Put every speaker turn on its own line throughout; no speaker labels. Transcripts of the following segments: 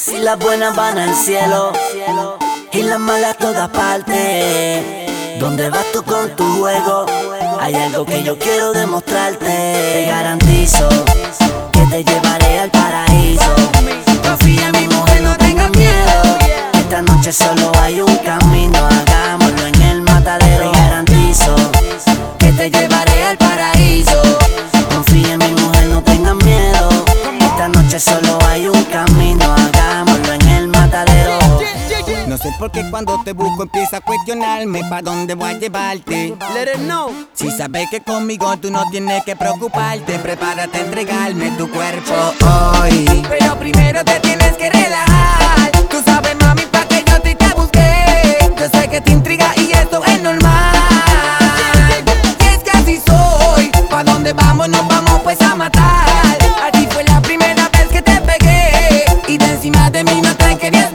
Si las buenas van al cielo y las malas a todas partes, ¿dónde vas tú con tu juego? Hay algo que yo quiero demostrarte. Te garantizo que te llevaré al paraíso. Confía en mi mujer, no tengas miedo. Esta noche solo hay un camino, hagámoslo en el matadero. Te garantizo que te llevaré al paraíso. Confía en mi mujer, no tengas miedo. Esta noche solo hay un camino, hagámoslo en el matadero.
No sé por qué cuando te busco empieza a cuestionarme pa' dónde voy a llevarte.
Let it know.
Si sabes que conmigo tú no tienes que preocuparte, prepárate a entregarme tu cuerpo hoy. Pero primero te tienes que relajar. Tú sabes, mami, pa' que yo te busqué. Yo sé que te intriga y esto es normal. Y es que así soy. Pa' dónde vamos, nos vamos pues a matar. Así fue la primera vez que te pegué y de encima de mí no te querías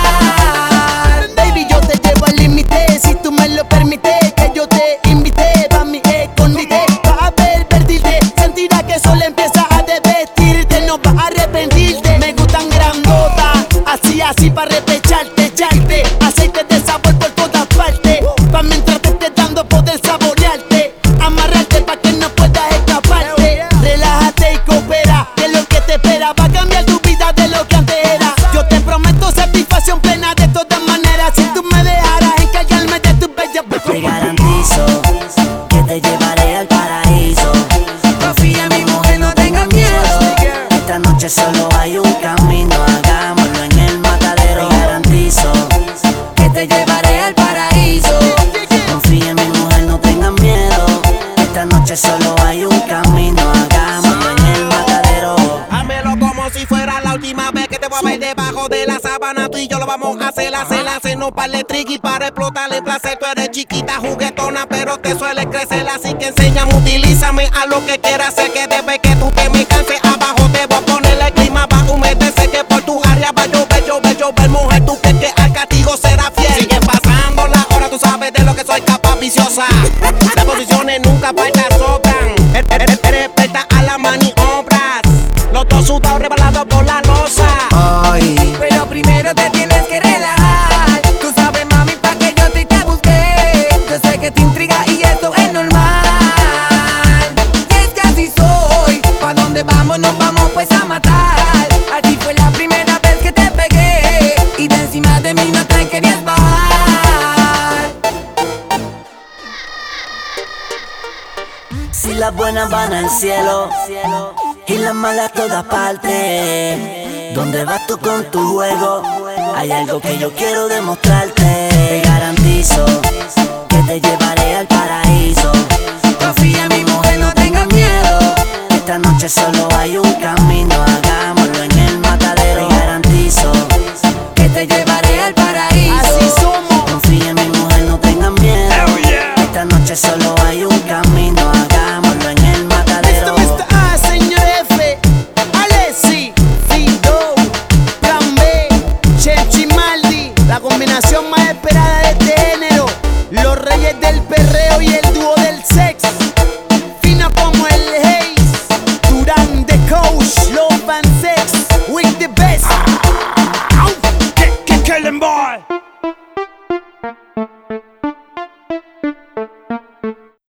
bajar.
Baby, yo te llevo al límite, si tú me lo permites, que yo te invité pa' mi escondite, pa' pervertirte, sentirás que solo empieza a desvestirte, no vas a arrepentirte. Me gustan grandotas, así pa' repecharte, echarte aceite de sabor por todas partes, pa' mientras te estés dando poder saborearte, amarrarte pa' que no puedas escaparte. Relájate y coopera, que lo que te espera va a cambiar tu vida de lo que antes era. Yo te prometo satisfacción plena de todas maneras, si tú me dejaras encargarme de tus bellas.
Te garantizo que te llevaré al paraíso. Confía en mi mujer, no tengas miedo. Esta noche solo hay un camino, hagámoslo en el matadero. Te garantizo que te llevaré al paraíso. Confía en mi mujer, no tengas miedo. Esta noche solo hay un camino, hagámoslo en el matadero.
Hámelo como si fuera la última vez que te voy a ver debajo de la sábana. Tú y yo lo vamos a hacer, hacernos par de trick y para explotar el placer. Tú eres chiquita, juguetona, pero te suele crecer. Así que enséñame, utilízame a lo que quieras hacer. Que después que tú te me canses, abajo te voy a poner el clima, va a humedecer. Que por tu área va a llover, mujer, tú crees que al castigo será fiel. Sigue pasando la hora, tú sabes de lo que soy capaz, viciosa. Las posiciones nunca faltan, sobran. Eres experta a las maniobras. Los dos sudados rebalados por la losa.
Hoy. Pero primero te tienes que relajar. Tú sabes, mami, pa' que yo te busqué. Yo sé que te intriga y esto es normal. Y es que así soy. Pa' dónde vamos, nos vamos pues a matar. Así fue la primera vez que te pegué y de encima de mí no te querías bajar.
Si las buenas van al cielo y las malas a todas partes, ¿dónde vas tú con tu juego? Hay algo que yo quiero demostrarte. Te garantizo que te llevaré al paraíso. Confía en mi mujer, no tengas miedo. Esta noche solo hay un camino.